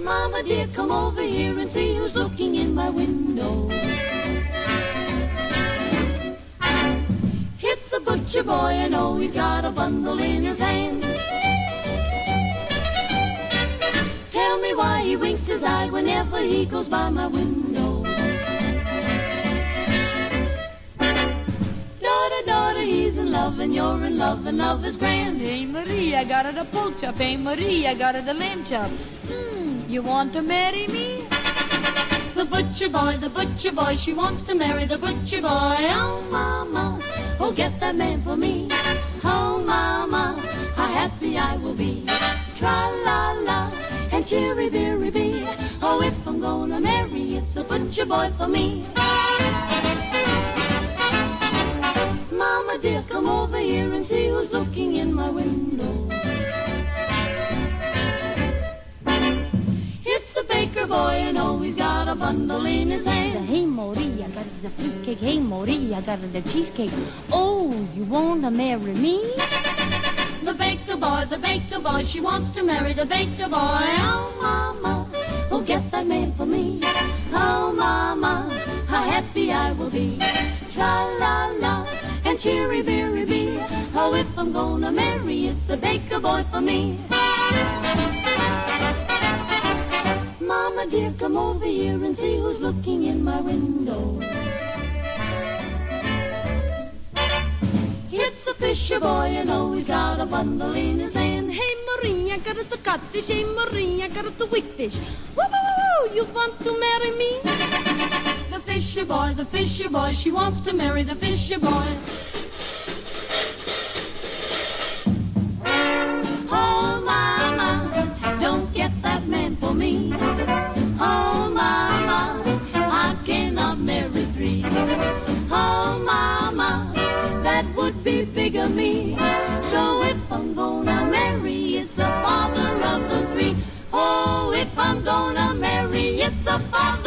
Mama dear, come over here and see who's looking in my window. It's the butcher boy, and oh, he's got a bundle in his hand. Tell me why he winks his eye whenever he goes by my window. Daughter, he's in love, and you're in love, and love is grand. Hey, Marie, I got it a pork chop. Hey, Marie, I got it a lamb chop. You want to marry me? The butcher boy, she wants to marry the butcher boy. Oh, mama, oh, get that man for me. Oh, mama, how happy I will be. Tra-la-la, and chirry-birry-bee. Oh, if I'm gonna marry, it's a butcher boy for me. Mama dear, come over here and see who's looking in my window. It's the baker boy, and oh, he's got a bundle in his hand. Hey, Marie, I got the fruitcake. Hey, Marie, I got the cheesecake. Oh, you want to marry me? The baker boy, she wants to marry the baker boy. Oh, mama, oh, get that man for me. Oh, mama, how happy I will be. Tra-la-la, and chirry-birry-bee. Oh, if I'm gonna marry, it's the baker boy for me. Mama dear, come over here and see who's looking in my window. It's the fisher boy, and oh, he's got a bundle in his hand. Hey, Marie, I got the codfish. Hey, Marie, I got the wickfish. Woo-hoo, you want to marry me? The fisher boy, she wants to marry the fisher boy. Oh, mama, don't get that man for me. Oh, mama, I cannot marry three. Oh, mama, that would be bigamy. So if I'm gonna marry, it's the father of the three. Oh, if I'm gonna marry, it's the father